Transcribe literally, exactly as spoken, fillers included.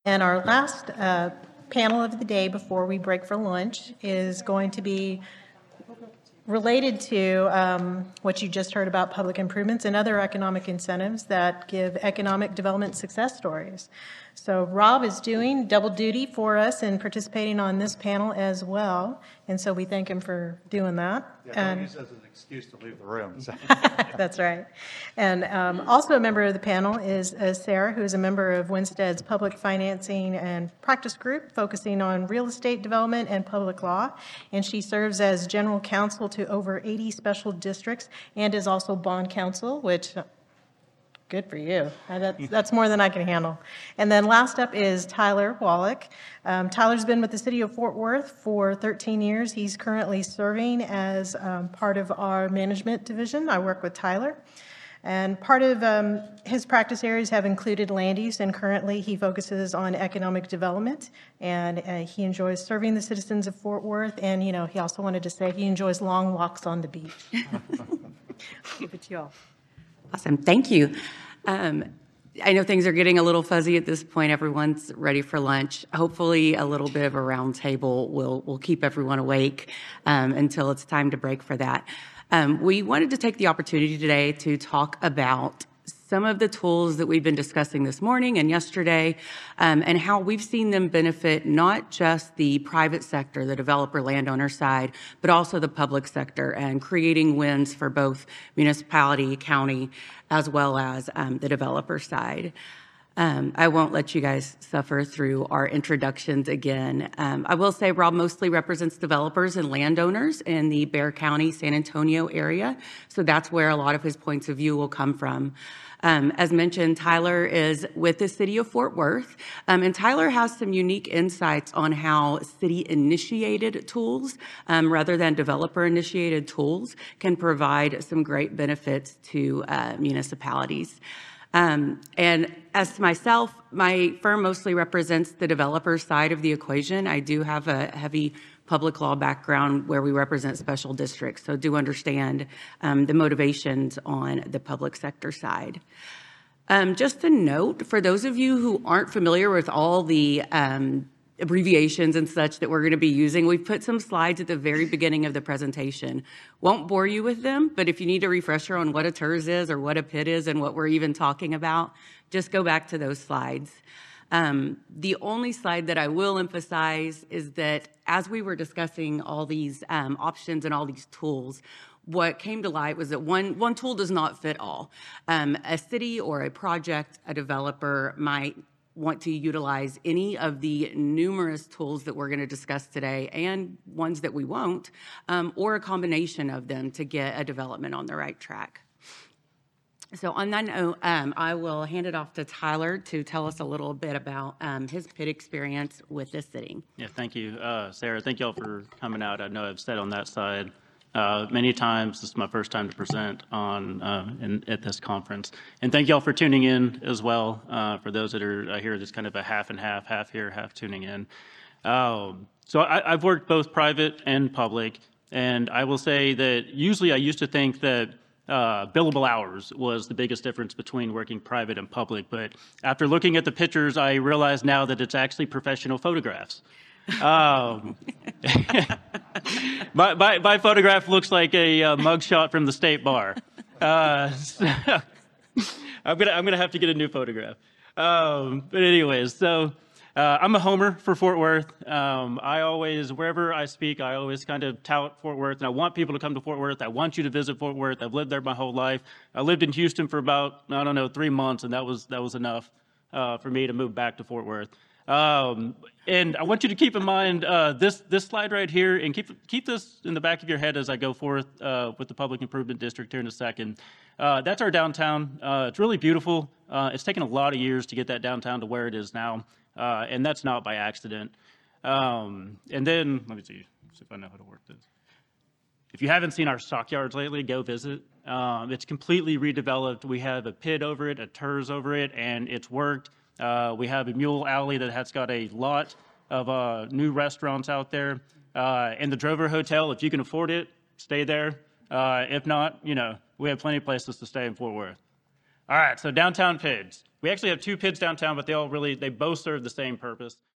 And our last uh, panel of the day before we break for lunch is going to be related to um, what you just heard about public improvements and other economic incentives that give economic development success stories. So Rob is doing double duty for us and participating on this panel as well, and so we thank him for doing that. Yeah, and, don't use that as an excuse to leave the room. So. That's right. And um, also a member of the panel is uh, Sarah, who is a member of Winstead's Public Financing and Practice Group, focusing on real estate development and public law. And she serves as general counsel to over eighty special districts and is also bond counsel, which, good for you. That's, that's more than I can handle. And then last up is Tyler Wallach. Um, Tyler's been with the city of Fort Worth for thirteen years. He's currently serving as um, part of our management division. I work with Tyler. And part of um, his practice areas have included land use, and currently he focuses on economic development. And uh, he enjoys serving the citizens of Fort Worth. And, you know, he also wanted to say he enjoys long walks on the beach. Give it to y'all. Awesome. Thank you. Um, I know things are getting a little fuzzy at this point. Everyone's ready for lunch. Hopefully a little bit of a round table will, will keep everyone awake um, until it's time to break for that. Um, we wanted to take the opportunity today to talk about some of the tools that we've been discussing this morning and yesterday, um, and how we've seen them benefit not just the private sector, the developer landowner side, but also the public sector, and creating wins for both municipality, county, as well as um, the developer side. Um, I won't let you guys suffer through our introductions again. Um, I will say Rob mostly represents developers and landowners in the Bexar County, San Antonio area, so that's where a lot of his points of view will come from. Um, as mentioned, Tyler is with the city of Fort Worth, um, and Tyler has some unique insights on how city-initiated tools, um, rather than developer-initiated tools, can provide some great benefits to uh, municipalities. Um, and as to myself, my firm mostly represents the developer side of the equation. I do have a heavy public law background where we represent special districts, so do understand um, the motivations on the public sector side. Um, just a note, for those of you who aren't familiar with all the um, abbreviations and such that we're going to be using, we've put some slides at the very beginning of the presentation. Won't bore you with them, but if you need a refresher on what a T E R S is or what a P I T is and what we're even talking about, just go back to those slides. Um, the only slide that I will emphasize is that as we were discussing all these um, options and all these tools, what came to light was that one, one tool does not fit all. Um, a city or a project, a developer might want to utilize any of the numerous tools that we're going to discuss today and ones that we won't, um, or a combination of them to get a development on the right track. So on that note, um, I will hand it off to Tyler to tell us a little bit about um, his P I T experience with this city. Yeah, thank you, uh, Sarah. Thank you all for coming out. I know I've said on that side uh, many times. This is my first time to present on uh, in, at this conference. And thank you all for tuning in as well. Uh, for those that are uh, here, there's kind of a half and half, half here, half tuning in. Um, so I, I've worked both private and public, and I will say that usually I used to think that Uh, billable hours was the biggest difference between working private and public. But after looking at the pictures, I realize now that it's actually professional photographs. Um, my, my, my photograph looks like a uh, mugshot from the State Bar. Uh, so I'm gonna I'm gonna have to get a new photograph. Um, but anyways, so. Uh, I'm a homer for Fort Worth. Um, I always, wherever I speak, I always kind of tout Fort Worth, and I want people to come to Fort Worth. I want you to visit Fort Worth. I've lived there my whole life. I lived in Houston for about, I don't know, three months, and that was that was enough uh, for me to move back to Fort Worth. Um, and I want you to keep in mind uh, this this slide right here, and keep keep this in the back of your head as I go forth uh, with the Public Improvement District here in a second. Uh, that's our downtown. Uh, it's really beautiful. Uh, it's taken a lot of years to get that downtown to where it is now. Uh, and that's not by accident. Um, and then, let me see, see if I know how to work this. If you haven't seen our stockyards lately, go visit. Um, it's completely redeveloped. We have a pit over it, a T E R S over it, and it's worked. Uh, we have a mule alley that has got a lot of uh, new restaurants out there. Uh, and the Drover Hotel, if you can afford it, stay there. Uh, if not, you know, we have plenty of places to stay in Fort Worth. All right, so downtown P I Ds. We actually have two P I Ds downtown, but they all really, they both serve the same purpose.